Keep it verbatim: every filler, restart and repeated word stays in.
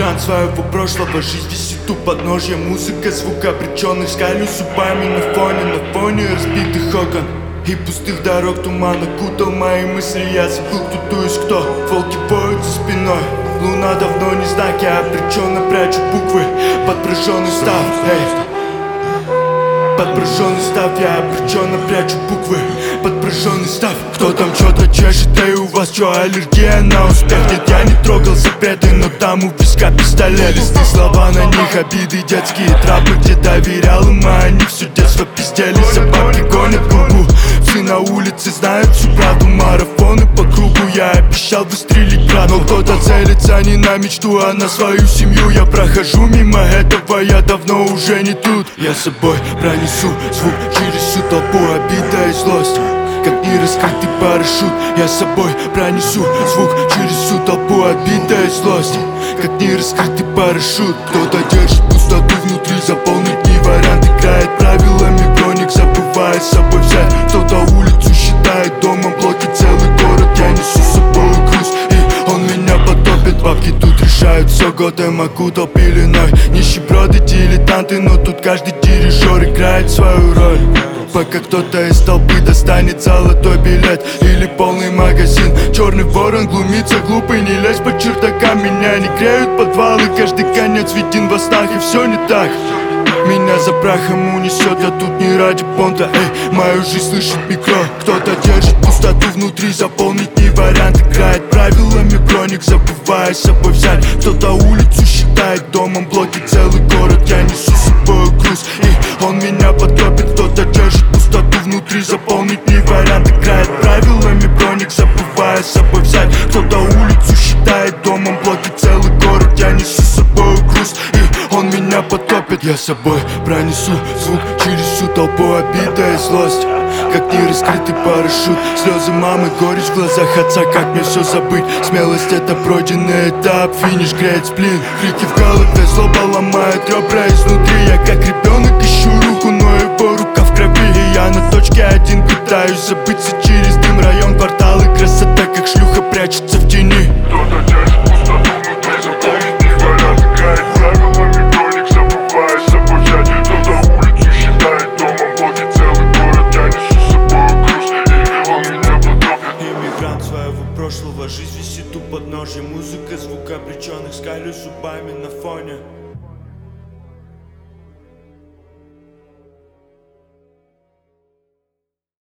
Иммигрант своего прошлого, жизнь висит у подножья. Музыка, звук обреченных, скалю зубами на фоне, на фоне разбитых окон и пустых дорог. Туман окутал мои мысли, я забыл, кто то есть кто. Волки воют за спиной, луна давно не знак. Я обреченно прячу буквы, подпряженный став, эй. Подпряженный став, я обреченно прячу буквы, подпряженный став. Кто там чё-то чешет, эй, у вас чё, аллергия на успех? Нет, я не трогал запреты, но там у виска пистолет. Листы, слова на них, обиды, детские травмы, где доверял им, а они все детство пиздели. Собаки гонят губу, все на улице знают всю правду. Марафоны по кругу, я обещал выстрелить брат. Но кто-то целится не на мечту, а на свою семью. Я прохожу мимо этого, я давно уже не тут. Я с собой пронесу звук через всю толпу, обида и злость, как нераскрытый парашют. Я с собой пронесу звук через всю толпу, обида и злость, как нераскрытый парашют. Кто-то держит пустоту внутри, заполнить не вариант. Играет правилами хроник, забывая с собой взять. Кто-то улицу считает домом, блоки целый город. Я несу с собой груз, и он меня потопит. Бабки тут решают все, Готэм окутал пеленой. Нищеброды, дилетанты, но тут каждый дирижер играет свою роль. Пока кто-то из толпы достанет золотой билет или полный магазин. Черный ворон глумится глупый, не лезь по чердакам. Меня не греют подвалы, каждый конец виден во снах, и все не так. Меня за прахом унесет, я тут не ради понта, эй. Мою жизнь слышит микро. Кто-то держит пустоту внутри, заполнить не вариант. Играет правилами хроник, забывая с собой взять. Кто-то улицу считает домом, блоки целый город. Я несу с собой груз, и он меня потопит. Кто-то держит пустоту внутри, заполнить не вариант. Играет правилами хроник, забывая с собой взять. Кто-то улицу считает домом, блоки целый город. Я несу с собой груз, и он меня потопит. Я с собой пронесу звук через всю толпу, обида и злость, как нераскрытый парашют. Слезы мамы, горечь в глазах отца, как мне все забыть? Смелость — это пройденный этап, финиш греет сплин. Крики в голове, злоба ломает ребра изнутри. Я как ребенок ищу руку, но его рука в крови. И я на точке один пытаюсь забыться через дым. Район, кварталы, красота, как шлюха прячется в тени. Кто-то держит пустоту внутри, заполнить не вариант. Играет правилами хроник, забывая с собой взять. Кто-то улицу считает домом, блоки целый город. Я несу с собой груз, и он меня потопит. Иммигрант своего прошлого, жизнь висит у подножья. Музыка, звук обреченных, скалю зубами на фоне.